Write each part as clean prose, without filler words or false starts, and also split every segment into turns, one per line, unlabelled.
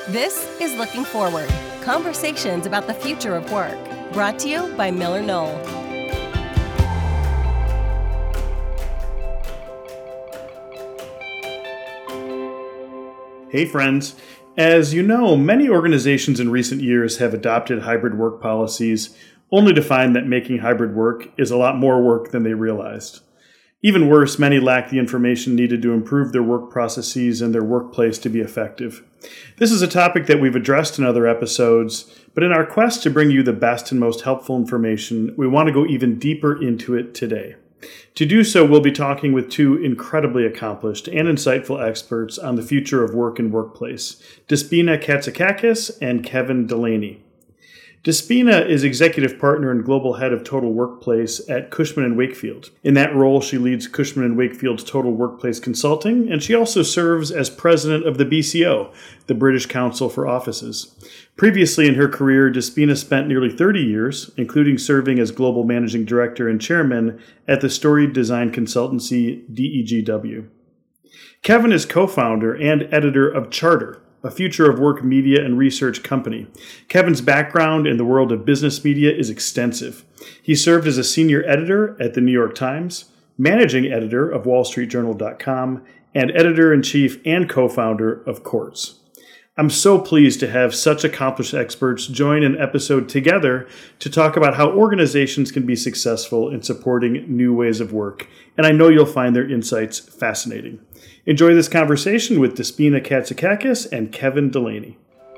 This is Looking Forward, conversations about the future of work, brought to you by Miller Knoll.
Hey friends, as you know, many organizations in recent years have adopted hybrid work policies, only to find that making hybrid work is a lot more work than they realized. Even worse, many lack the information needed to improve their work processes and their workplace to be effective. This is a topic that we've addressed in other episodes, but in our quest to bring you the best and most helpful information, we want to go even deeper into it today. To do so, we'll be talking with two incredibly accomplished and insightful experts on the future of work and workplace, Despina Katsakakis and Kevin Delaney. Despina is executive partner and global head of Total Workplace at Cushman & Wakefield. In that role, she leads Cushman & Wakefield's Total Workplace Consulting, and she also serves as president of the BCO, the British Council for Offices. Previously in her career, Despina spent nearly 30 years, including serving as global managing director and chairman at the storied design consultancy DEGW. Kevin is co-founder and editor of Charter, a future of work media and research company. Kevin's background in the world of business media is extensive. He served as a senior editor at the New York Times, managing editor of WallStreetJournal.com, and editor-in-chief and co-founder of Quartz. I'm so pleased to have such accomplished experts join an episode together to talk about how organizations can be successful in supporting new ways of work, and I know you'll find their insights fascinating. Enjoy this conversation with Despina Katsakakis and Kevin Delaney.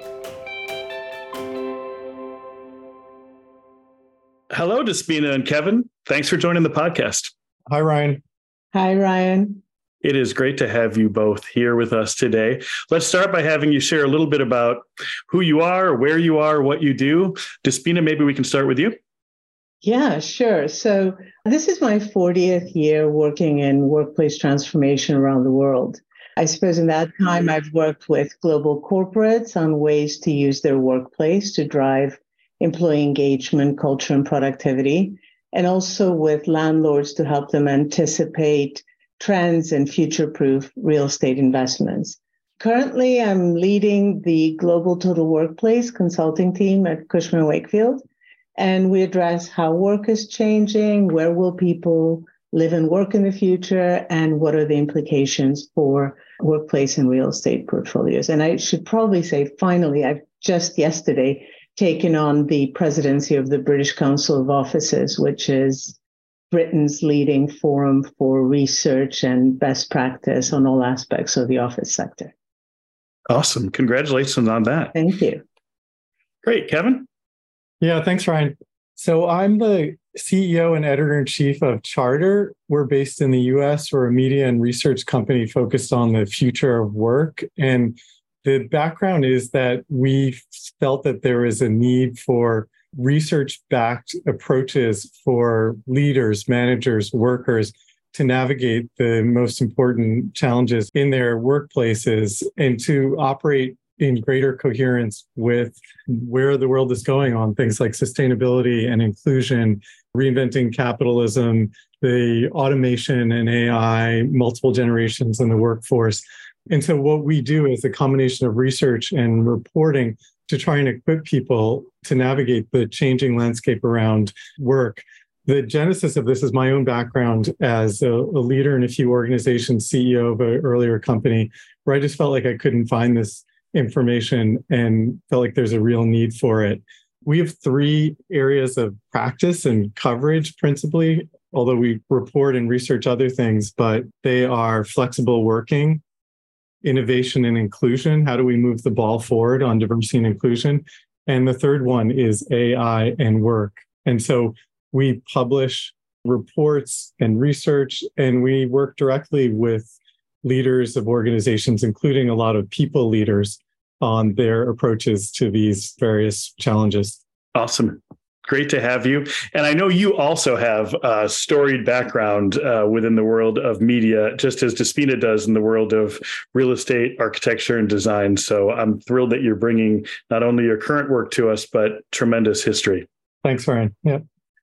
Hello, Despina and Kevin. Thanks for joining the podcast.
Hi, Ryan.
Hi, Ryan.
It is great to have you both here with us today. Let's start by having you share a little bit about who you are, where you are, what you do. Despina, maybe we can start with you.
Yeah, sure. So this is my 40th year working in workplace transformation around the world. I suppose in that time, I've worked with global corporates on ways to use their workplace to drive employee engagement, culture, and productivity, and also with landlords to help them anticipate trends and future-proof real estate investments. Currently, I'm leading the Global Total Workplace consulting team at Cushman & Wakefield, and we address how work is changing, where will people live and work in the future, and what are the implications for workplace and real estate portfolios. And I should probably say, finally, I've just yesterday taken on the presidency of the British Council of Offices, which is Britain's leading forum for research and best practice on all aspects of the office sector.
Awesome. Congratulations on that.
Thank you.
Great. Kevin?
Yeah, thanks, Ryan. So I'm the CEO and editor-in-chief of Charter. We're based in the US. We're a media and research company focused on the future of work. And the background is that we felt that there is a need for research-backed approaches for leaders, managers, workers to navigate the most important challenges in their workplaces and to operate in greater coherence with where the world is going on things like sustainability and inclusion, reinventing capitalism, the automation and AI, multiple generations in the workforce. And so what we do is a combination of research and reporting to try and equip people to navigate the changing landscape around work. The genesis of this is my own background as a leader in a few organizations, CEO of an earlier company, where I just felt like I couldn't find this information and felt like there's a real need for it. We have three areas of practice and coverage principally, although we report and research other things, but they are flexible working, innovation and inclusion. How do we move the ball forward on diversity and inclusion? And the third one is AI and work. And so we publish reports and research, and we work directly with leaders of organizations, including a lot of people leaders, on their approaches to these various challenges.
Awesome. Great to have you. And I know you also have a storied background within the world of media, just as Despina does in the world of real estate, architecture, and design. So I'm thrilled that you're bringing not only your current work to us, but tremendous history.
Thanks, Ryan. Yeah.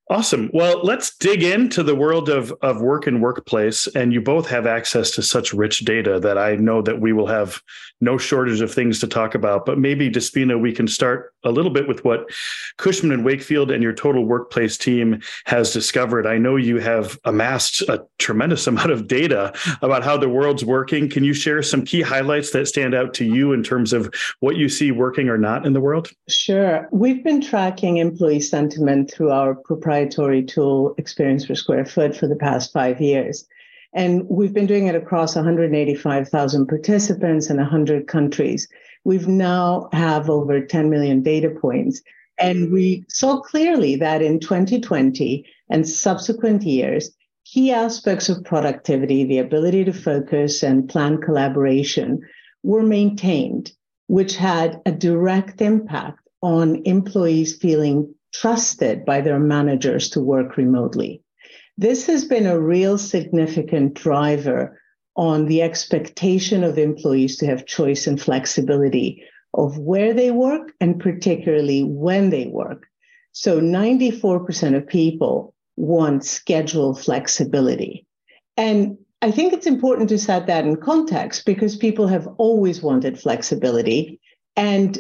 Awesome. Well, let's dig into the world of work and workplace. And you both have access to such rich data that I know that we will have no shortage of things to talk about. But maybe, Despina, we can start a little bit with what Cushman & Wakefield and your Total Workplace team has discovered. I know you have amassed a tremendous amount of data about how the world's working. Can you share some key highlights that stand out to you in terms of what you see working or not in the world?
Sure. We've been tracking employee sentiment through our proprietary tool, Experience per Square Foot, for the past 5 years. And we've been doing it across 185,000 participants in 100 countries. We've now have over 10 million data points. And we saw clearly that in 2020 and subsequent years, key aspects of productivity, the ability to focus and plan collaboration, were maintained, which had a direct impact on employees feeling trusted by their managers to work remotely. This has been a real significant driver on the expectation of employees to have choice and flexibility of where they work and particularly when they work. So 94% of people want schedule flexibility. And I think it's important to set that in context because people have always wanted flexibility. And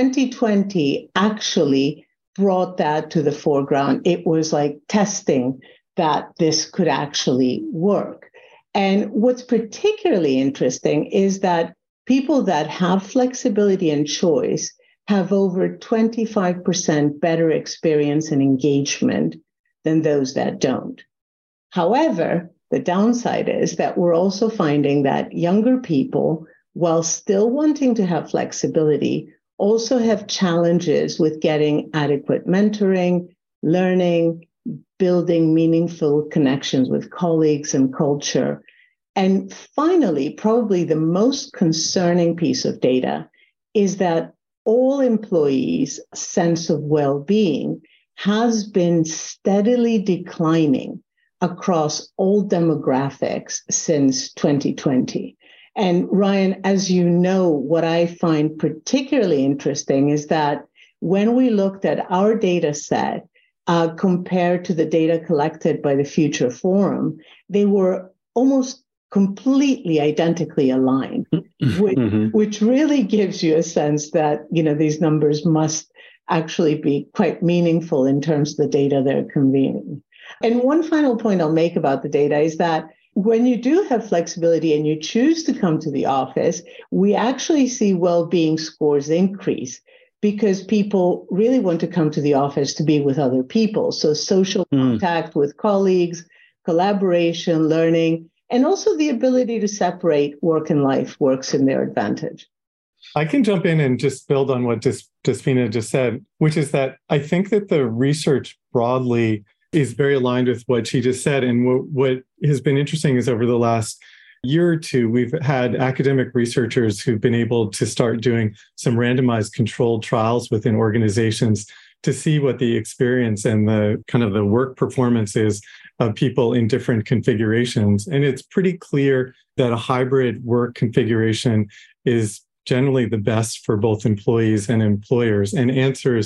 2020 actually brought that to the foreground. It was like testing that this could actually work. And what's particularly interesting is that people that have flexibility and choice have over 25% better experience and engagement than those that don't. However, the downside is that we're also finding that younger people, while still wanting to have flexibility, also have challenges with getting adequate mentoring, learning, building meaningful connections with colleagues and culture. And finally, probably the most concerning piece of data is that all employees' sense of well-being has been steadily declining across all demographics since 2020. And Ryan, as you know, what I find particularly interesting is that when we looked at our data set compared to the data collected by the Future Forum, they were almost completely identically aligned, which really gives you a sense that, these numbers must actually be quite meaningful in terms of the data they're convening. And one final point I'll make about the data is that when you do have flexibility and you choose to come to the office, we actually see well-being scores increase because people really want to come to the office to be with other people. So social contact with colleagues, collaboration, learning, and also the ability to separate work and life works in their advantage.
I can jump in and just build on what Despina just said, which is that I think that the research broadly is very aligned with what she just said. And what has been interesting is over the last year or two, we've had academic researchers who've been able to start doing some randomized controlled trials within organizations to see what the experience and the kind of the work performance is of people in different configurations. And it's pretty clear that a hybrid work configuration is generally the best for both employees and employers, and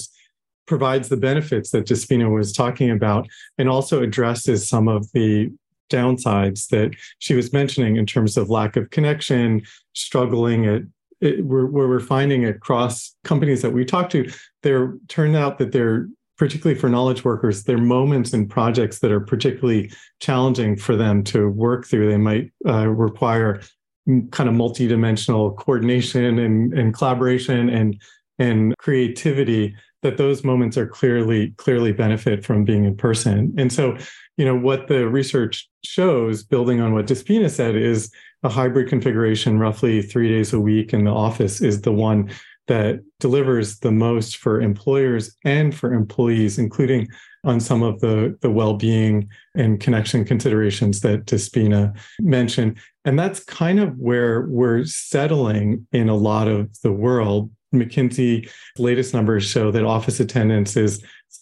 provides the benefits that Despina was talking about, and also addresses some of the downsides that she was mentioning in terms of lack of connection, struggling where we're finding across companies that we talk to, turned out that they're, particularly for knowledge workers, there are moments and projects that are particularly challenging for them to work through. They might require kind of multidimensional coordination and collaboration and creativity, that those moments are clearly benefit from being in person. And so, what the research shows, building on what Despina said, is a hybrid configuration, roughly 3 days a week in the office, is the one that delivers the most for employers and for employees, including on some of the well-being and connection considerations that Despina mentioned. And that's kind of where we're settling in a lot of the world. McKinsey's latest numbers show that office attendance is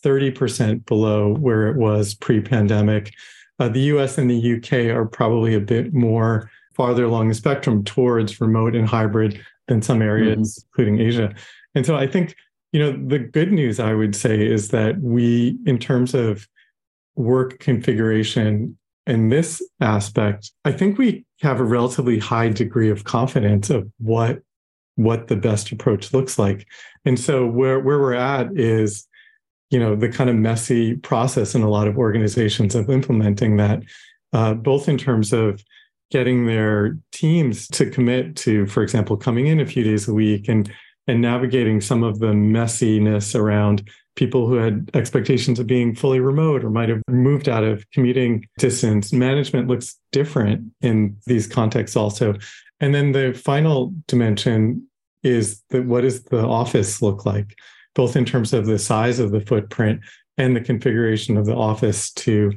30% below where it was pre-pandemic. The US and the UK are probably a bit more farther along the spectrum towards remote and hybrid than some areas, including Asia. And so I think, the good news I would say is that we, in terms of work configuration in this aspect, I think we have a relatively high degree of confidence of what the best approach looks like. And so where we're at is, the kind of messy process in a lot of organizations of implementing that, both in terms of getting their teams to commit to, for example, coming in a few days a week and navigating some of the messiness around people who had expectations of being fully remote or might have moved out of commuting distance. Management looks different in these contexts also. And then the final dimension is that what does the office look like, both in terms of the size of the footprint and the configuration of the office to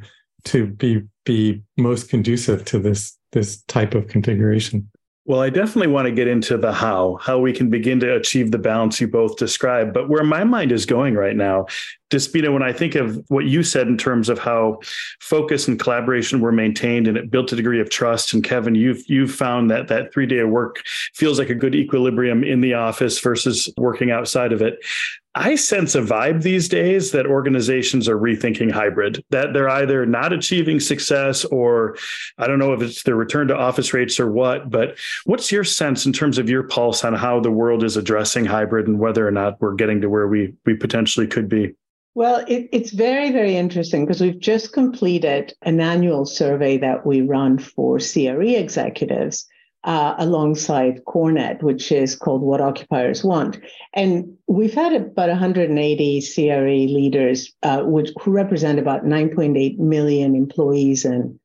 be most conducive to this type of configuration.
Well, I definitely want to get into the how we can begin to achieve the balance you both described. But where my mind is going right now, Despina, when I think of what you said in terms of how focus and collaboration were maintained and it built a degree of trust, and Kevin, you've found that 3-day work feels like a good equilibrium in the office versus working outside of it. I sense a vibe these days that organizations are rethinking hybrid, that they're either not achieving success or I don't know if it's the return to office rates or what, but what's your sense in terms of your pulse on how the world is addressing hybrid and whether or not we're getting to where we potentially could be?
Well, it's very, very interesting because we've just completed an annual survey that we run for CRE executives alongside CoreNet, which is called What Occupiers Want. And we've had about 180 CRE leaders, who represent about 9.8 million employees and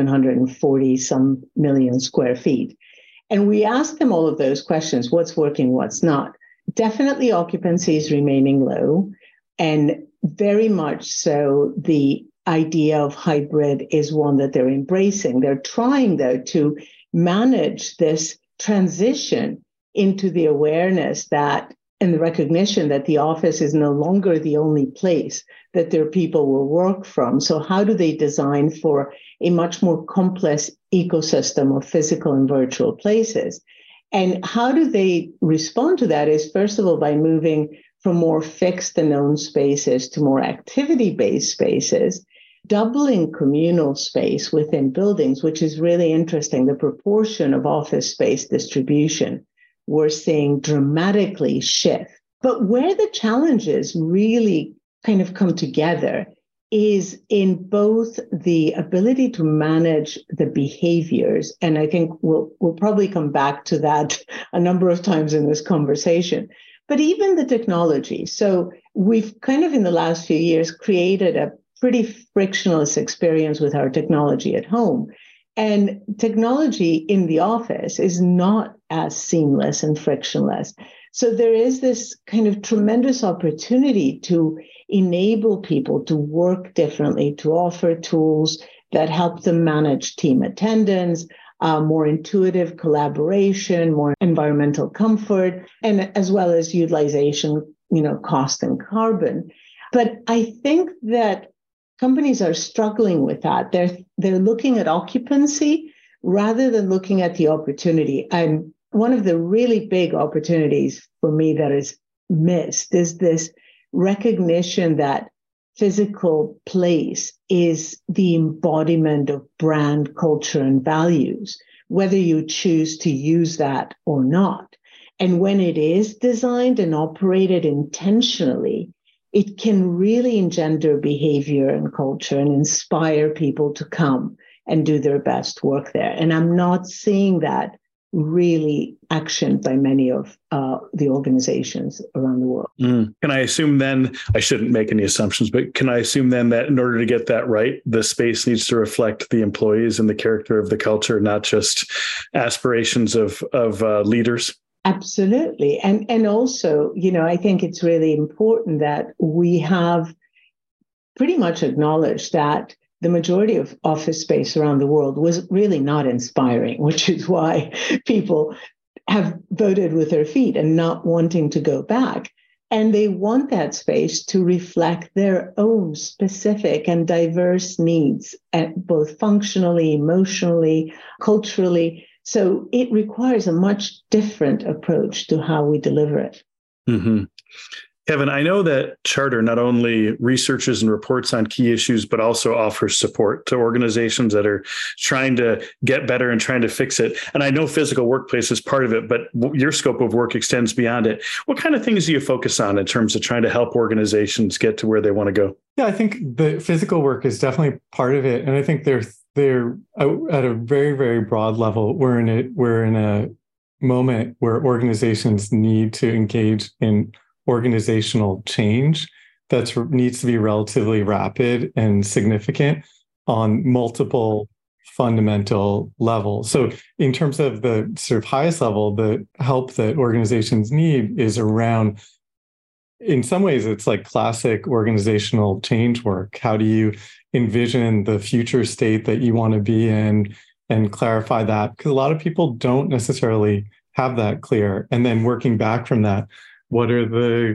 740 some million square feet. And we asked them all of those questions: what's working, what's not? Definitely occupancy is remaining low. And very much so, the idea of hybrid is one that they're embracing. They're trying, though, to manage this transition into the awareness that and the recognition that the office is no longer the only place that their people will work from. So how do they design for a much more complex ecosystem of physical and virtual places? And how do they respond to that is, first of all, by moving from more fixed and known spaces to more activity-based spaces, doubling communal space within buildings, which is really interesting. The proportion of office space distribution we're seeing dramatically shift. But where the challenges really kind of come together is in both the ability to manage the behaviors, and I think we'll probably come back to that a number of times in this conversation, but even the technology. So we've kind of in the last few years created a pretty frictionless experience with our technology at home. And technology in the office is not as seamless and frictionless. So there is this kind of tremendous opportunity to enable people to work differently, to offer tools that help them manage team attendance, more intuitive collaboration, more environmental comfort, and as well as utilization, cost and carbon. But I think that companies are struggling with that. They're looking at occupancy rather than looking at the opportunity. And one of the really big opportunities for me that is missed is this recognition that physical place is the embodiment of brand culture and values, whether you choose to use that or not. And when it is designed and operated intentionally, it can really engender behavior and culture and inspire people to come and do their best work there. And I'm not seeing that really actioned by many of the organizations around the world.
Can I assume then, I shouldn't make any assumptions, but can I assume then that in order to get that right, the space needs to reflect the employees and the character of the culture, not just aspirations of leaders?
Absolutely. And also, I think it's really important that we have pretty much acknowledged that the majority of office space around the world was really not inspiring, which is why people have voted with their feet and not wanting to go back. And they want that space to reflect their own specific and diverse needs, both functionally, emotionally, culturally. So it requires a much different approach to how we deliver it.
Mm-hmm. Kevin, I know that Charter not only researches and reports on key issues, but also offers support to organizations that are trying to get better and trying to fix it. And I know physical workplace is part of it, but your scope of work extends beyond it. What kind of things do you focus on in terms of trying to help organizations get to where they want to go?
Yeah, I think the physical work is definitely part of it. And I think they're at a very, very broad level. We're in a moment where organizations need to engage in organizational change that needs to be relatively rapid and significant on multiple fundamental levels. So in terms of the sort of highest level, the help that organizations need is around, in some ways, it's like classic organizational change work. How do you envision the future state that you want to be in and clarify that? Because a lot of people don't necessarily have that clear. And then working back from that, what is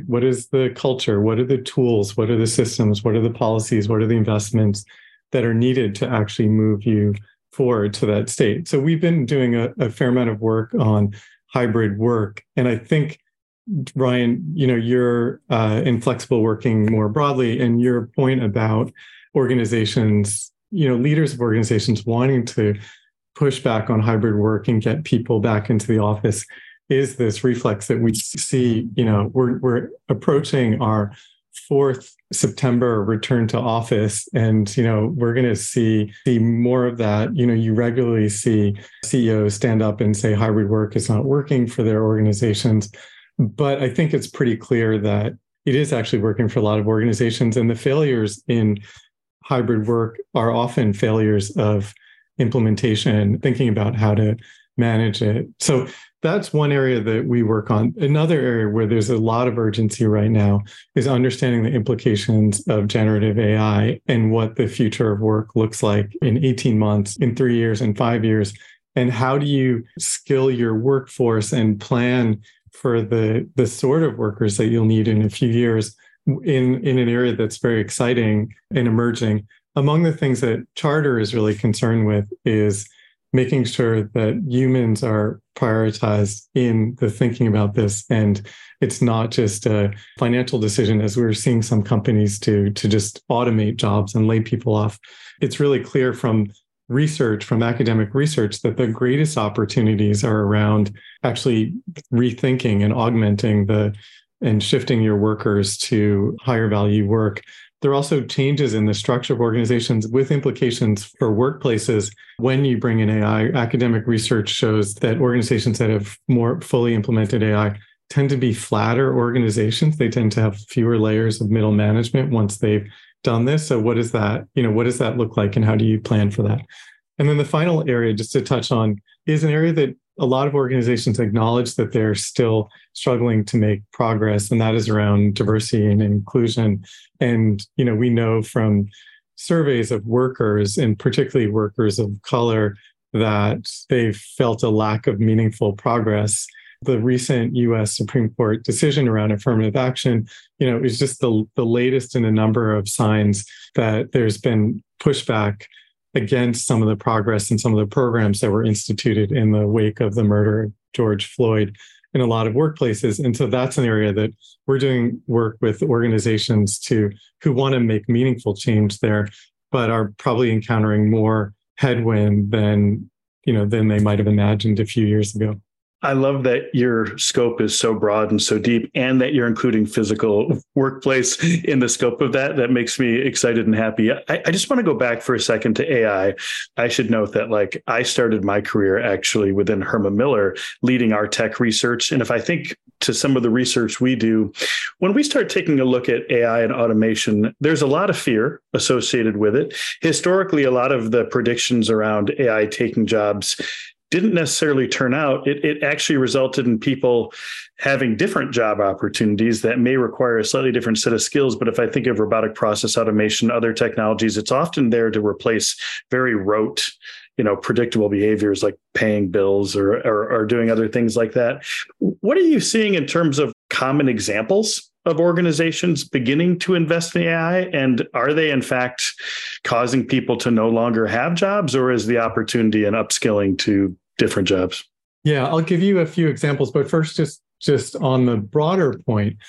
the culture? What are the tools? What are the systems? What are the policies? What are the investments that are needed to actually move you forward to that state? So we've been doing a fair amount of work on hybrid work. And I think, Ryan, you're in flexible working more broadly, and your point about organizations, leaders of organizations wanting to push back on hybrid work and get people back into the office is this reflex that we see. We're approaching our 4th September return to office, and we're going to see more of that. You regularly see CEOs stand up and say hybrid work is not working for their organizations, but I think it's pretty clear that it is actually working for a lot of organizations, and the failures in hybrid work are often failures of implementation, thinking about how to manage it. So that's one area that we work on. Another area where there's a lot of urgency right now is understanding the implications of generative AI and what the future of work looks like in 18 months, in 3 years, in 5 years. And how do you skill your workforce and plan for the sort of workers that you'll need in a few years in an area that's very exciting and emerging? Among the things that Charter is really concerned with is making sure that humans are prioritized in the thinking about this. And it's not just a financial decision, as we're seeing some companies to just automate jobs and lay people off. It's really clear from research, from academic research, that the greatest opportunities are around actually rethinking and augmenting and shifting your workers to higher value work. There are also changes in the structure of organizations with implications for workplaces. When you bring in AI, academic research shows that organizations that have more fully implemented AI tend to be flatter organizations. They tend to have fewer layers of middle management once they've done this. So what does that look like, and how do you plan for that? And then the final area, just to touch on, is an area that a lot of organizations acknowledge that they're still struggling to make progress, and that is around diversity and inclusion. And, we know from surveys of workers, and particularly workers of color, that they've felt a lack of meaningful progress. The recent U.S. Supreme Court decision around affirmative action, is just the latest in a number of signs that there's been pushback against some of the progress and some of the programs that were instituted in the wake of the murder of George Floyd in a lot of workplaces. And so that's an area that we're doing work with organizations who want to make meaningful change there, but are probably encountering more headwind than they might have imagined a few years ago.
I love that your scope is so broad and so deep, and that you're including physical workplace in the scope of that. That makes me excited and happy. I just want to go back for a second to AI. I should note that I started my career actually within Herman Miller, leading our tech research. And if I think to some of the research we do, when we start taking a look at AI and automation, there's a lot of fear associated with it. Historically, a lot of the predictions around AI taking jobs didn't necessarily turn out. It actually resulted in people having different job opportunities that may require a slightly different set of skills. But if I think of robotic process automation, other technologies, it's often there to replace very rote, predictable behaviors like paying bills or doing other things like that. What are you seeing in terms of common examples of organizations beginning to invest in AI? And are they in fact causing people to no longer have jobs, or is the opportunity in upskilling to different jobs?
Yeah, I'll give you a few examples, but first, just on the broader point,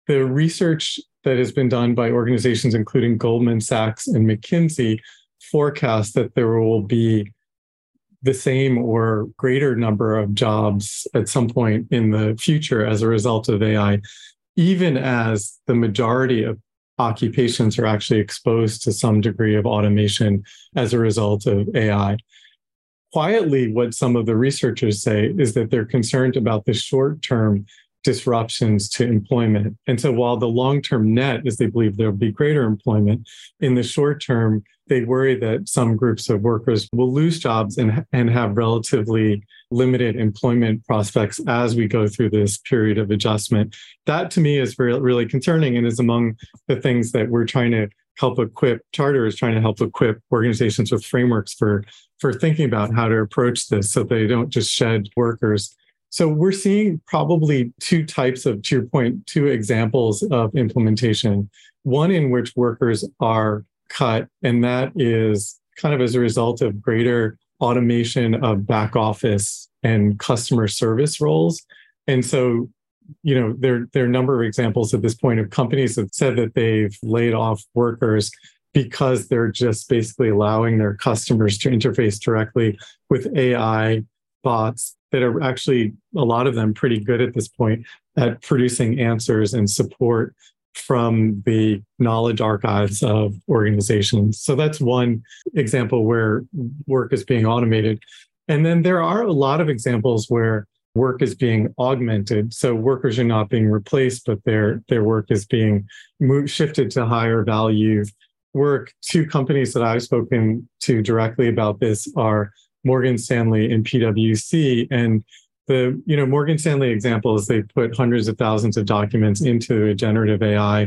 the research that has been done by organizations including Goldman Sachs and McKinsey forecasts that there will be the same or greater number of jobs at some point in the future as a result of AI, even as the majority of occupations are actually exposed to some degree of automation as a result of AI. Quietly, what some of the researchers say is that they're concerned about the short-term disruptions to employment. And so while the long-term net is they believe there'll be greater employment, in the short term, they worry that some groups of workers will lose jobs and have relatively limited employment prospects as we go through this period of adjustment. That to me is really concerning and is among the things that we're trying to help equip. Charter is trying to help equip organizations with frameworks for thinking about how to approach this so they don't just shed workers. So we're seeing probably two types of, to your point, two examples of implementation. One in which workers are cut, and that is kind of as a result of greater automation of back office and customer service roles. And so, there are a number of examples at this point of companies that said that they've laid off workers because they're just basically allowing their customers to interface directly with AI bots that are actually, a lot of them, pretty good at this point at producing answers and support from the knowledge archives of organizations. So that's one example where work is being automated. And then there are a lot of examples where work is being augmented. So workers are not being replaced, but their work is being shifted to higher value work. Two companies that I've spoken to directly about this are Morgan Stanley and PwC. And the Morgan Stanley example is they put hundreds of thousands of documents into a generative AI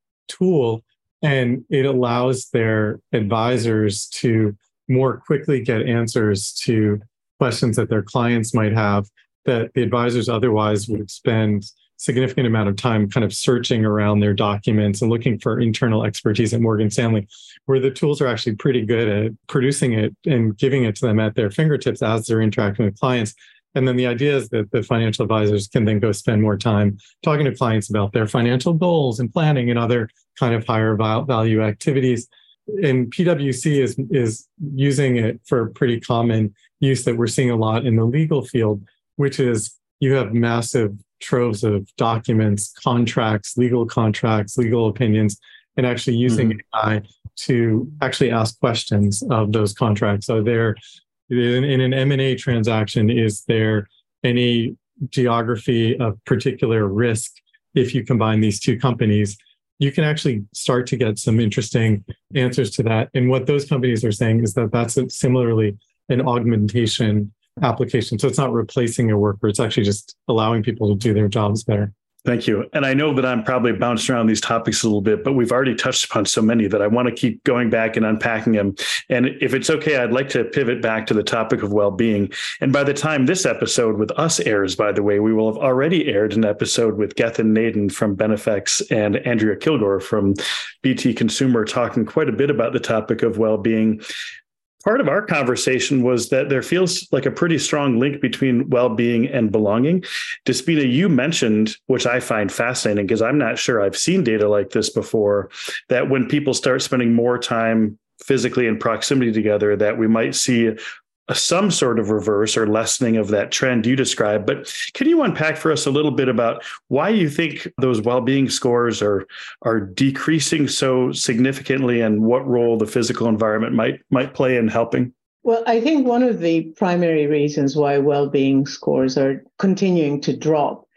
tool, and it allows their advisors to more quickly get answers to questions that their clients might have that the advisors otherwise would spend significant amount of time kind of searching around their documents and looking for internal expertise at Morgan Stanley, where the tools are actually pretty good at producing it and giving it to them at their fingertips as they're interacting with clients. And then the idea is that the financial advisors can then go spend more time talking to clients about their financial goals and planning and other kind of higher value activities. And PwC is using it for pretty common use that we're seeing a lot in the legal field, which is you have massive troves of documents, contracts, legal opinions, and actually using AI to actually ask questions of those contracts. So there, in an M&A transaction, is there any geography of particular risk if you combine these two companies? You can actually start to get some interesting answers to that. And what those companies are saying is that that's similarly an augmentation application. So it's not replacing a worker. It's actually just allowing people to do their jobs better.
Thank you. And I know that I'm probably bounced around these topics a little bit, but we've already touched upon so many that I want to keep going back and unpacking them. And if it's okay, I'd like to pivot back to the topic of well-being. And by the time this episode with us airs, by the way, we will have already aired an episode with Gethin Naden from Benefex and Andrea Kilgore from BT Consumer talking quite a bit about the topic of well-being. Part of our conversation was that there feels like a pretty strong link between well-being and belonging. Despina, you mentioned, which I find fascinating because I'm not sure I've seen data like this before, that when people start spending more time physically in proximity together, that we might see some sort of reverse or lessening of that trend you described. But can you unpack for us a little bit about why you think those well-being scores are decreasing so significantly and what role the physical environment might play in helping?
Well, I think one of the primary reasons why well-being scores are continuing to drop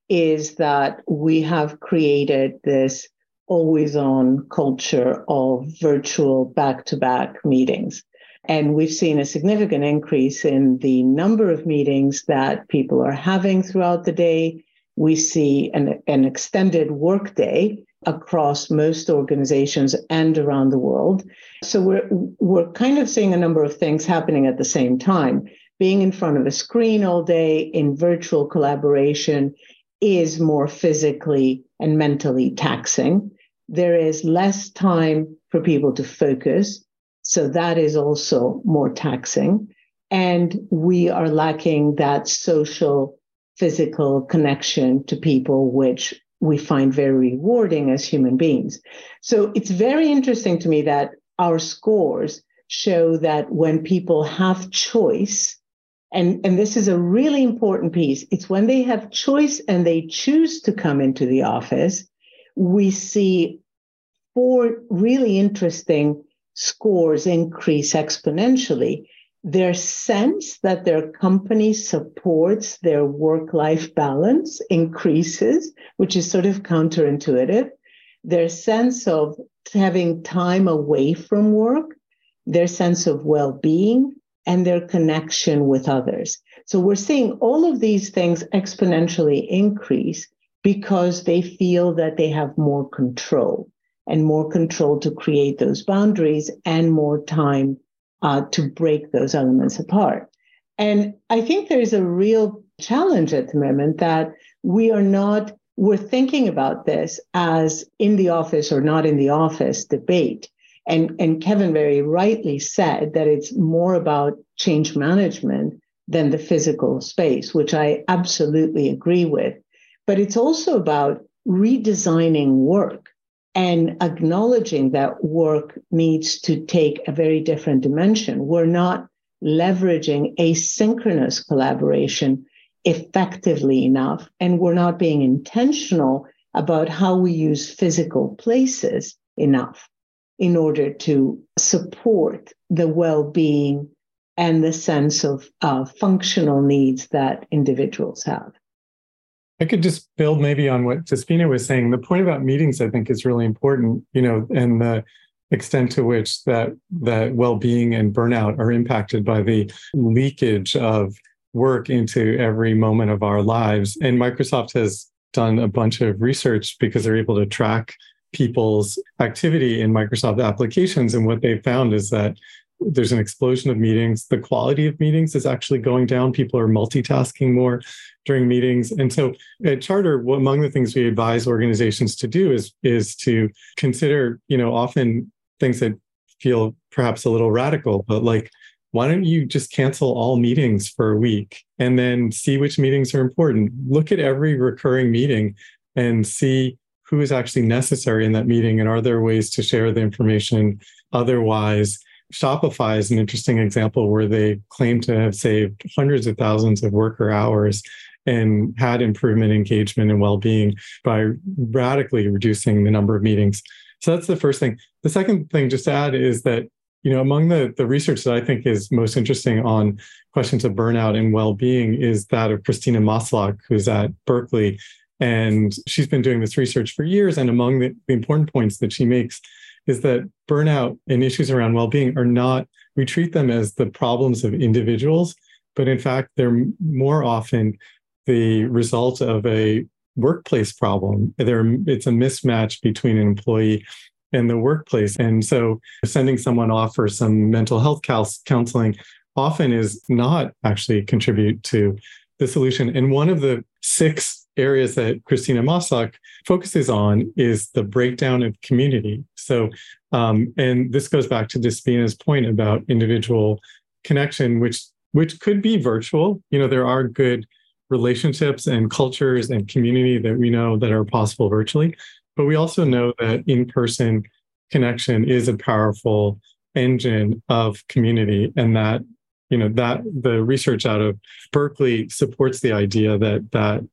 is that we have created this always-on culture of virtual back-to-back meetings. And we've seen a significant increase in the number of meetings that people are having throughout the day. We see an extended workday across most organizations and around the world. So we're kind of seeing a number of things happening at the same time. Being in front of a screen all day in virtual collaboration is more physically and mentally taxing. There is less time for people to focus. So that is also more taxing. And we are lacking that social, physical connection to people, which we find very rewarding as human beings. So it's very interesting to me that our scores show that when people have choice, and this is a really important piece, it's when they have choice and they choose to come into the office, we see 4 really interesting scores increase exponentially. Their sense that their company supports their work-life balance increases, which is sort of counterintuitive. Their sense of having time away from work, their sense of well-being, and their connection with others. So we're seeing all of these things exponentially increase because they feel that they have more control to create those boundaries and more time to break those elements apart. And I think there's a real challenge at the moment that we're thinking about this as in the office or not in the office debate. And Kevin very rightly said that it's more about change management than the physical space, which I absolutely agree with. But it's also about redesigning work and acknowledging that work needs to take a very different dimension. We're not leveraging asynchronous collaboration effectively enough, and we're not being intentional about how we use physical places enough in order to support the well-being and the sense of functional needs that individuals have.
I could just build maybe on what Despina was saying. The point about meetings, I think, is really important, and the extent to which that well-being and burnout are impacted by the leakage of work into every moment of our lives. And Microsoft has done a bunch of research because they're able to track people's activity in Microsoft applications. And what they found is that there's an explosion of meetings. The quality of meetings is actually going down. People are multitasking more during meetings. And so at Charter, among the things we advise organizations to do is to consider, often things that feel perhaps a little radical, but like, why don't you just cancel all meetings for a week and then see which meetings are important? Look at every recurring meeting and see who is actually necessary in that meeting, and are there ways to share the information otherwise? Shopify is an interesting example where they claim to have saved hundreds of thousands of worker hours and had improvement in engagement and well-being by radically reducing the number of meetings. So that's the first thing. The second thing, just to add, is that among the research that I think is most interesting on questions of burnout and well-being is that of Christina Maslach, who's at Berkeley. And she's been doing this research for years. And among the important points that she makes is that burnout and issues around well-being we treat them as the problems of individuals, but in fact, they're more often the result of a workplace problem. It's a mismatch between an employee and the workplace. And so sending someone off for some mental health counseling often is not actually contribute to the solution. And one of the 6 areas that Christina Maslach focuses on is the breakdown of community. So, and this goes back to Despina's point about individual connection, which could be virtual. There are good relationships and cultures and community that we know that are possible virtually, but we also know that in-person connection is a powerful engine of community, and that that the research out of Berkeley supports the idea that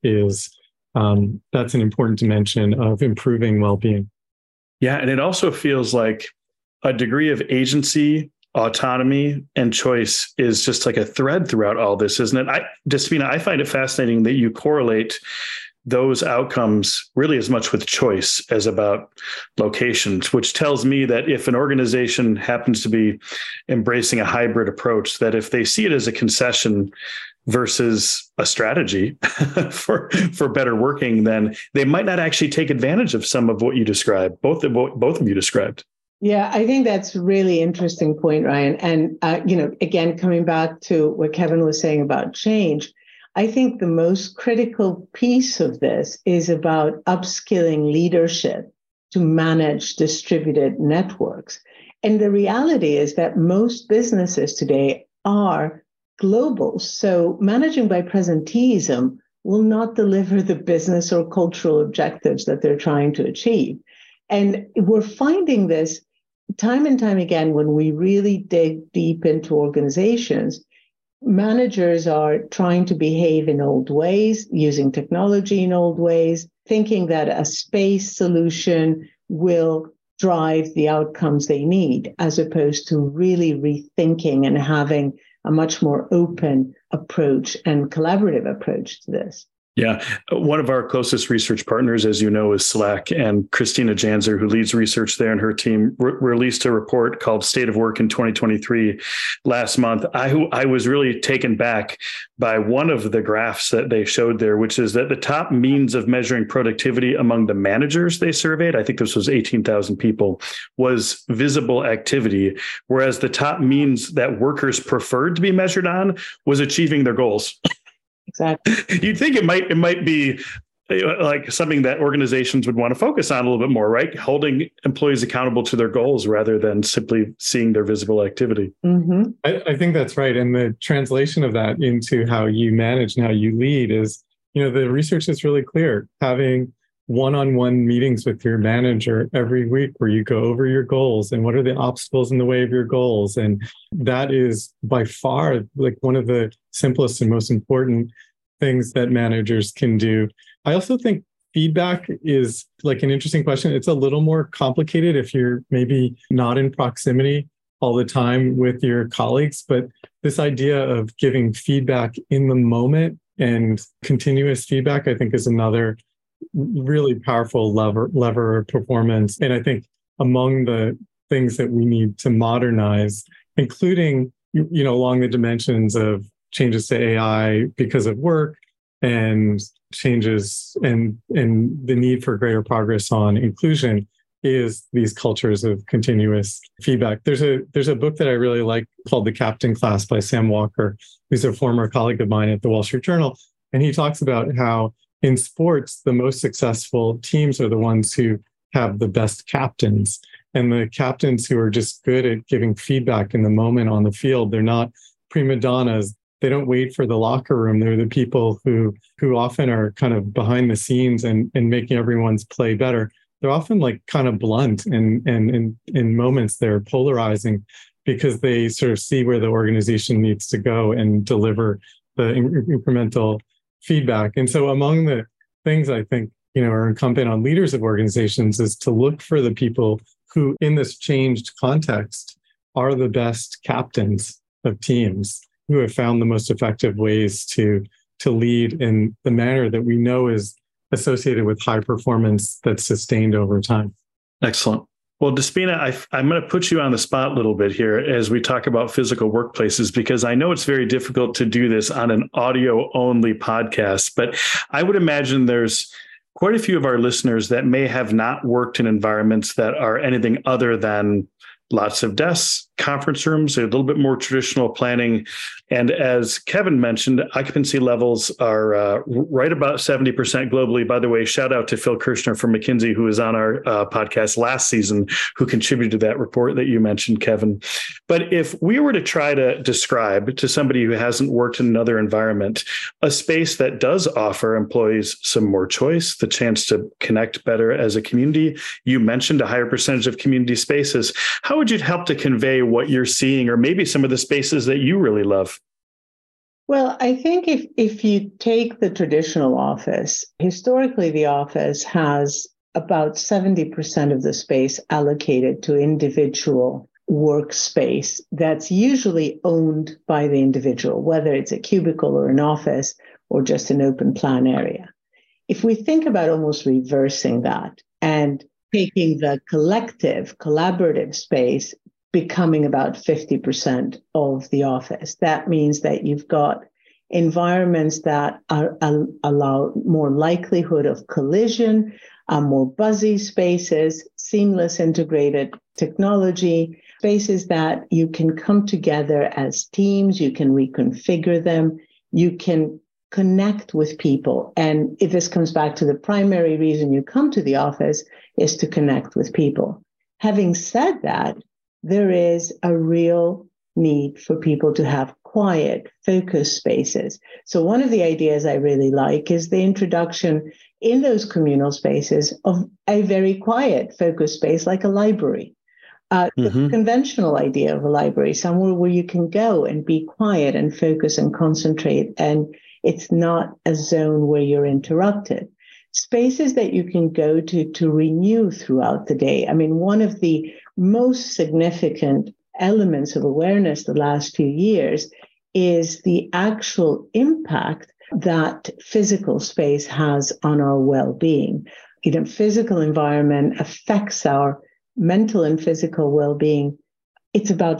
that's an important dimension of improving well-being.
Yeah, and it also feels like a degree of agency, autonomy, and choice is just like a thread throughout all this, isn't it? Despina, I find it fascinating that you correlate those outcomes really as much with choice as about locations, which tells me that if an organization happens to be embracing a hybrid approach, that if they see it as a concession versus a strategy for better working, then they might not actually take advantage of some of what you described, both of you described.
Yeah, I think that's a really interesting point, Ryan. And, again, coming back to what Kevin was saying about change, I think the most critical piece of this is about upskilling leadership to manage distributed networks. And the reality is that most businesses today are global. So managing by presenteeism will not deliver the business or cultural objectives that they're trying to achieve. And we're finding this time and time again when we really dig deep into organizations. Managers are trying to behave in old ways, using technology in old ways, thinking that a space solution will drive the outcomes they need, as opposed to really rethinking and having a much more open approach and collaborative approach to this.
Yeah. One of our closest research partners, as you know, is Slack, and Christina Janzer, who leads research there, and her team released a report called State of Work in 2023 last month. I was really taken back by one of the graphs that they showed there, which is that the top means of measuring productivity among the managers they surveyed, I think this was 18,000 people, was visible activity, whereas the top means that workers preferred to be measured on was achieving their goals.
Exactly.
You'd think it might be like something that organizations would want to focus on a little bit more, right? Holding employees accountable to their goals rather than simply seeing their visible activity.
Mm-hmm.
I think that's right. And the translation of that into how you manage and how you lead is, the research is really clear. Having one-on-one meetings with your manager every week where you go over your goals and what are the obstacles in the way of your goals. And that is by far like one of the simplest and most important things that managers can do. I also think feedback is like an interesting question. It's a little more complicated if you're maybe not in proximity all the time with your colleagues, but this idea of giving feedback in the moment and continuous feedback, I think, is another really powerful lever of performance. And I think among the things that we need to modernize, including, along the dimensions of changes to AI because of work and changes and the need for greater progress on inclusion, is these cultures of continuous feedback. There's a book that I really like called The Captain Class by Sam Walker, who's a former colleague of mine at the Wall Street Journal. And he talks about how in sports, the most successful teams are the ones who have the best captains. And the captains who are just good at giving feedback in the moment on the field, they're not prima donnas. They don't wait for the locker room. They're the people who often are kind of behind the scenes and making everyone's play better. They're often like kind of blunt and in moments they're polarizing because they sort of see where the organization needs to go and deliver the incremental feedback. And so among the things I think, are incumbent on leaders of organizations is to look for the people who in this changed context are the best captains of teams, who have found the most effective ways to lead in the manner that we know is associated with high performance that's sustained over time.
Excellent. Well, Despina, I'm going to put you on the spot a little bit here as we talk about physical workplaces, because I know it's very difficult to do this on an audio-only podcast, but I would imagine there's quite a few of our listeners that may have not worked in environments that are anything other than lots of desks, conference rooms, a little bit more traditional planning. And as Kevin mentioned, occupancy levels are right about 70% globally. By the way, shout out to Phil Kirshner from McKinsey, who was on our podcast last season, who contributed to that report that you mentioned, Kevin. But if we were to try to describe to somebody who hasn't worked in another environment, a space that does offer employees some more choice, the chance to connect better as a community, you mentioned a higher percentage of community spaces. How would you help to convey what you're seeing, or maybe some of the spaces that you really love?
Well, I think if you take the traditional office, historically, the office has about 70% of the space allocated to individual workspace that's usually owned by the individual, whether it's a cubicle or an office or just an open plan area. If we think about almost reversing that and taking the collective, collaborative space becoming about 50% of the office. That means that you've got environments that allow more likelihood of collision, more buzzy spaces, seamless integrated technology, spaces that you can come together as teams, you can reconfigure them, you can connect with people. And if this comes back to the primary reason you come to the office is to connect with people. Having said that, there is a real need for people to have quiet, focused spaces. So one of the ideas I really like is the introduction in those communal spaces of a very quiet, focused space like a library. The conventional idea of a library, somewhere where you can go and be quiet and focus and concentrate, and it's not a zone where you're interrupted. Spaces that you can go to renew throughout the day. I mean, one of the most significant elements of awareness the last few years is the actual impact that physical space has on our well-being. Physical environment affects our mental and physical well-being. It's about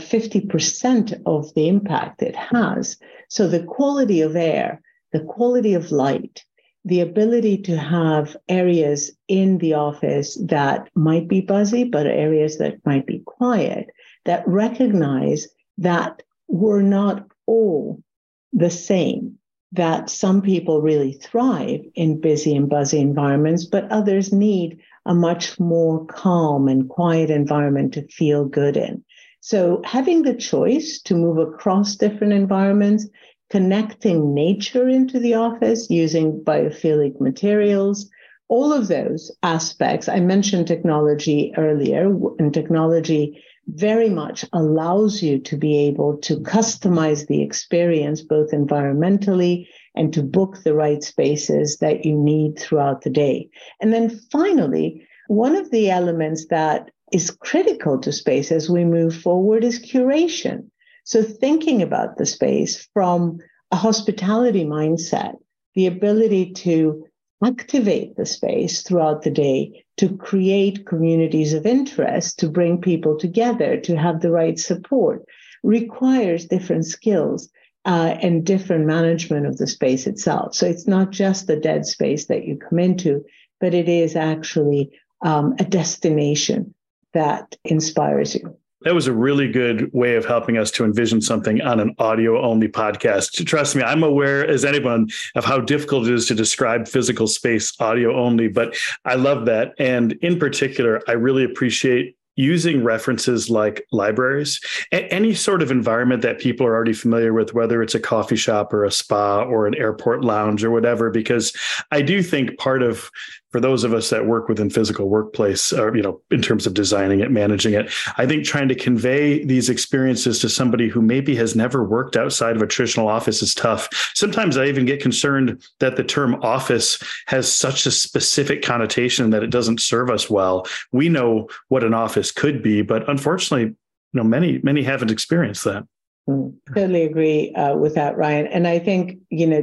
50% of the impact it has. So the quality of air, the quality of light, the ability to have areas in the office that might be buzzy, but areas that might be quiet, that recognize that we're not all the same, that some people really thrive in busy and buzzy environments, but others need a much more calm and quiet environment to feel good in. So having the choice to move across different environments, connecting nature into the office using biophilic materials, all of those aspects. I mentioned technology earlier, and technology very much allows you to be able to customize the experience both environmentally and to book the right spaces that you need throughout the day. And then finally, one of the elements that is critical to space as we move forward is curation. So thinking about the space from a hospitality mindset, the ability to activate the space throughout the day, to create communities of interest, to bring people together, to have the right support, requires different skills and different management of the space itself. So it's not just the dead space that you come into, but it is actually a destination that inspires you.
That was a really good way of helping us to envision something on an audio-only podcast. Trust me, I'm aware as anyone of how difficult it is to describe physical space audio-only, but I love that. And in particular, I really appreciate using references like libraries, any sort of environment that people are already familiar with, whether it's a coffee shop or a spa or an airport lounge or whatever, because I do think part of, for those of us that work within physical workplace, or, in terms of designing it, managing it, I think trying to convey these experiences to somebody who maybe has never worked outside of a traditional office is tough. Sometimes I even get concerned that the term office has such a specific connotation that it doesn't serve us well. We know what an office could be, but unfortunately, many haven't experienced that.
Totally agree with that, Ryan. And I think,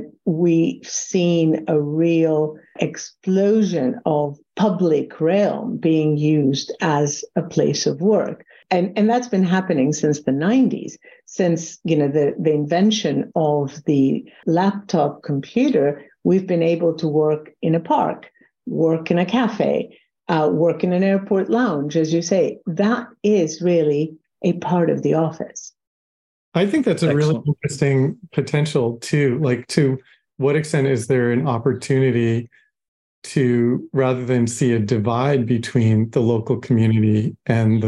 we've seen a real explosion of public realm being used as a place of work. And that's been happening since the 90s, since, the invention of the laptop computer. We've been able to work in a park, work in a cafe, work in an airport lounge, as you say. That is really a part of the office.
I think that's a really interesting potential too. Like, to what extent is there an opportunity to, rather than see a divide between the local community and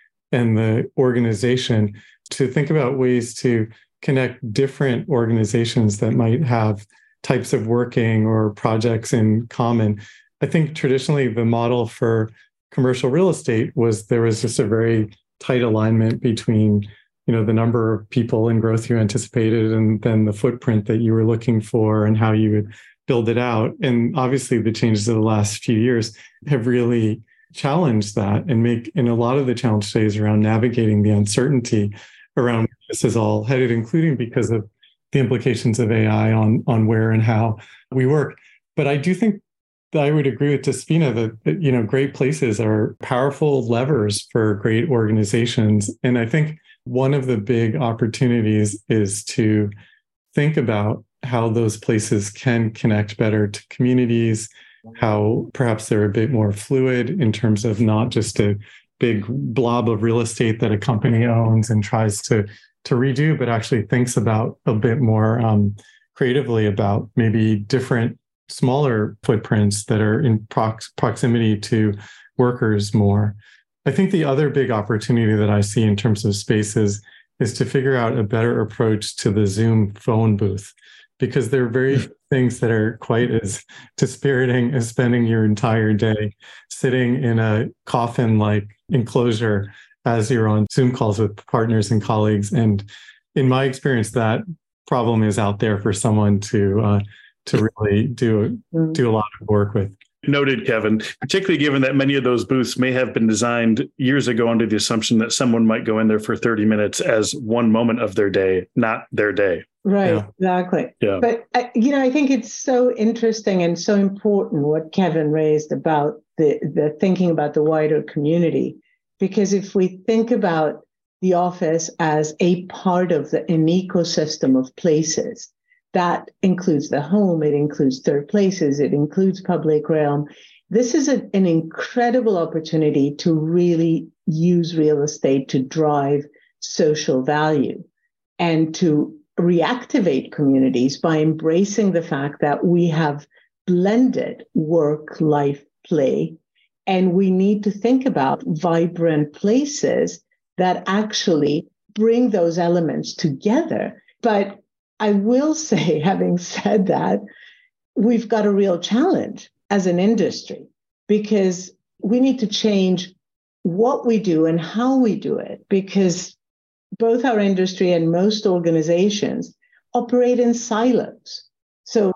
the organization, to think about ways to connect different organizations that might have types of working or projects in common. I think traditionally the model for commercial real estate was there was just a very tight alignment between the number of people and growth you anticipated, and then the footprint that you were looking for and how you would build it out. And obviously the changes of the last few years have really challenged that and a lot of the challenge today is around navigating the uncertainty around where this is all headed, including because of the implications of AI on where and how we work. But I do think that I would agree with Despina that great places are powerful levers for great organizations. And I think one of the big opportunities is to think about how those places can connect better to communities, how perhaps they're a bit more fluid in terms of not just a big blob of real estate that a company owns and tries to redo, but actually thinks about a bit more creatively about maybe different smaller footprints that are in proximity to workers more. I think the other big opportunity that I see in terms of spaces is to figure out a better approach to the Zoom phone booth, because there are very few things that are quite as dispiriting as spending your entire day sitting in a coffin-like enclosure as you're on Zoom calls with partners and colleagues. And in my experience, that problem is out there for someone to really do a lot of work with.
Noted, Kevin, particularly given that many of those booths may have been designed years ago under the assumption that someone might go in there for 30 minutes as one moment of their day, not their day.
Right,
Yeah.
exactly.
Yeah.
But, I think it's so interesting and so important what Kevin raised about the thinking about the wider community. Because if we think about the office as a part of an ecosystem of places, that includes the home, it includes third places, it includes public realm. This is an incredible opportunity to really use real estate to drive social value and to reactivate communities by embracing the fact that we have blended work, life, play, and we need to think about vibrant places that actually bring those elements together. But I will say, having said that, we've got a real challenge as an industry because we need to change what we do and how we do it, because both our industry and most organizations operate in silos. So,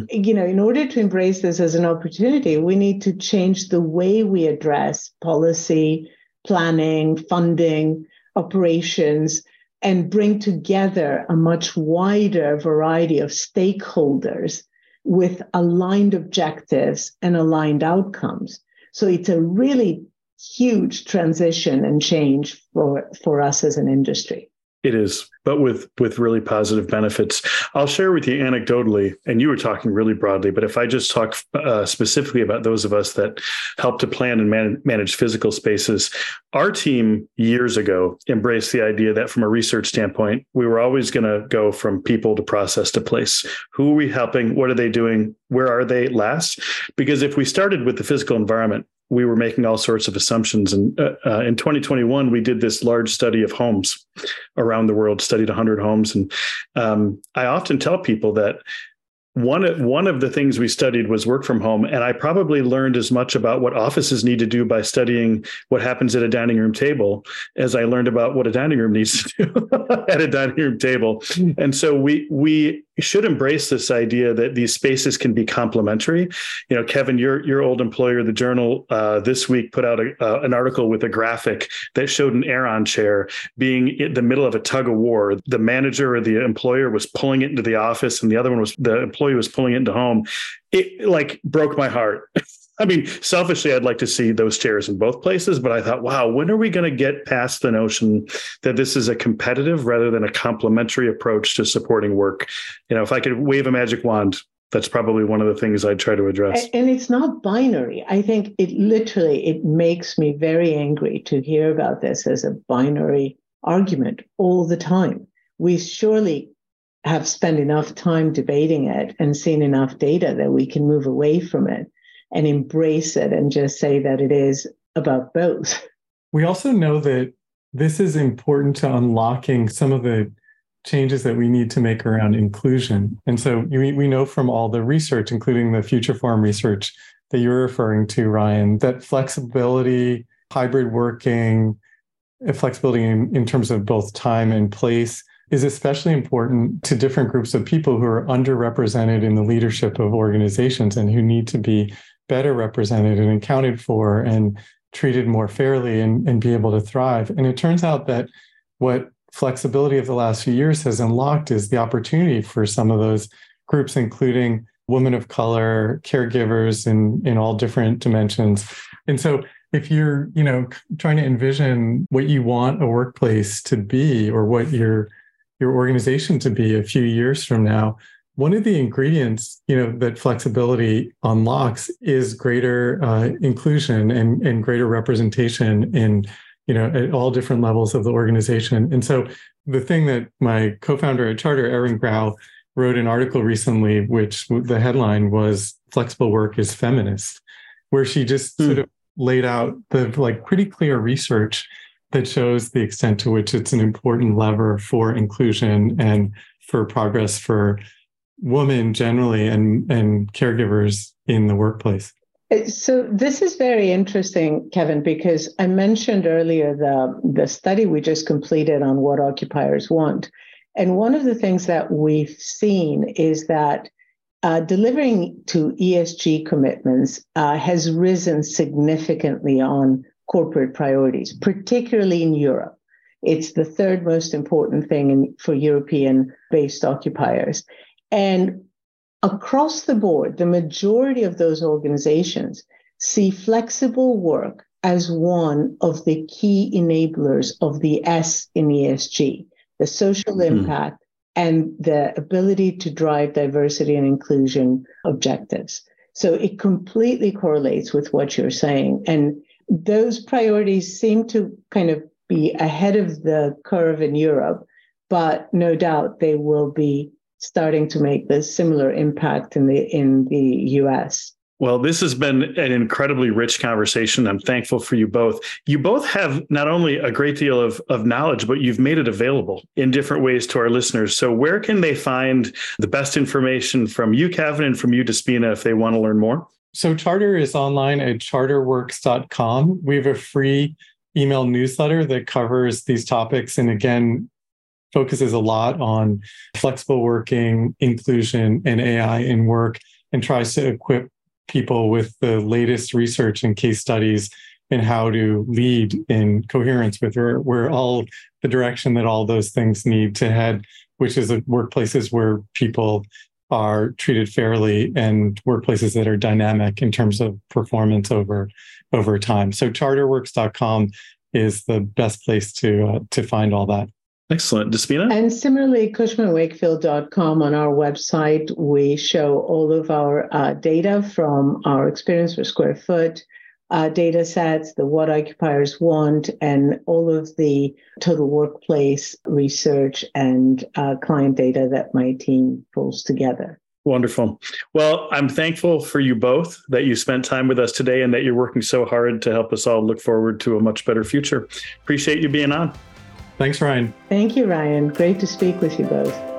in order to embrace this as an opportunity, we need to change the way we address policy, planning, funding, operations, and bring together a much wider variety of stakeholders with aligned objectives and aligned outcomes. So it's a really huge transition and change for us as an industry.
It is, but with really positive benefits. I'll share with you anecdotally, and you were talking really broadly, but if I just talk specifically about those of us that help to plan and manage physical spaces, our team years ago embraced the idea that from a research standpoint, we were always going to go from people to process to place. Who are we helping? What are they doing? Where are they last? Because if we started with the physical environment, we were making all sorts of assumptions. And in 2021, we did this large study of homes around the world, studied 100 homes. And I often tell people that one of the things we studied was work from home. And I probably learned as much about what offices need to do by studying what happens at a dining room table as I learned about what a dining room needs to do at a dining room table. And so we should embrace this idea that these spaces can be complementary. Kevin, your old employer, the Journal, this week put out an article with a graphic that showed an Aeron chair being in the middle of a tug of war. The manager or the employer was pulling it into the office, and the other one was the employee was pulling it into home. It broke my heart. I mean, selfishly, I'd like to see those chairs in both places, but I thought, wow, when are we going to get past the notion that this is a competitive rather than a complementary approach to supporting work? If I could wave a magic wand, that's probably one of the things I'd try to address.
And it's not binary. I think it makes me very angry to hear about this as a binary argument all the time. We surely have spent enough time debating it and seen enough data that we can move away from it and embrace it and just say that it is about both.
We also know that this is important to unlocking some of the changes that we need to make around inclusion. And so we know from all the research, including the Future Forum research that you're referring to, Ryan, that flexibility, hybrid working, flexibility in terms of both time and place is especially important to different groups of people who are underrepresented in the leadership of organizations and who need to be better represented and accounted for and treated more fairly and be able to thrive. And it turns out that what flexibility of the last few years has unlocked is the opportunity for some of those groups, including women of color, caregivers in all different dimensions. And so if you're, trying to envision what you want a workplace to be or what your organization to be a few years from now, one of the ingredients, that flexibility unlocks is greater inclusion and greater representation in, at all different levels of the organization. And so the thing that my co-founder at Charter, Erin Grau, wrote an article recently, which the headline was "Flexible Work is Feminist," where she just sort of laid out the pretty clear research that shows the extent to which it's an important lever for inclusion and for progress for women generally and caregivers in the workplace.
So this is very interesting, Kevin, because I mentioned earlier the study we just completed on what occupiers want. And one of the things that we've seen is that delivering to ESG commitments has risen significantly on corporate priorities, particularly in Europe. It's the third most important thing for European-based occupiers. And across the board, the majority of those organizations see flexible work as one of the key enablers of the S in ESG, the social impact and the ability to drive diversity and inclusion objectives. So it completely correlates with what you're saying. And those priorities seem to kind of be ahead of the curve in Europe, but no doubt they will be starting to make this similar impact in the US.
Well, this has been an incredibly rich conversation. I'm thankful for you both. You both have not only a great deal of knowledge, but you've made it available in different ways to our listeners. So where can they find the best information from you, Kevin, and from you, Despina, if they want to learn more?
So Charter is online at charterworks.com. We have a free email newsletter that covers these topics and again, focuses a lot on flexible working, inclusion, and AI in work, and tries to equip people with the latest research and case studies in how to lead in coherence with where all the direction that all those things need to head, which is workplaces where people are treated fairly and workplaces that are dynamic in terms of performance over time. So charterworks.com is the best place to find all that.
Excellent. Despina?
And similarly, cushmanwakefield.com on our website, we show all of our data from our experience per square foot data sets, the what occupiers want, and all of the total workplace research and client data that my team pulls together.
Wonderful. Well, I'm thankful for you both that you spent time with us today and that you're working so hard to help us all look forward to a much better future. Appreciate you being on.
Thanks, Ryan.
Thank you, Ryan. Great to speak with you both.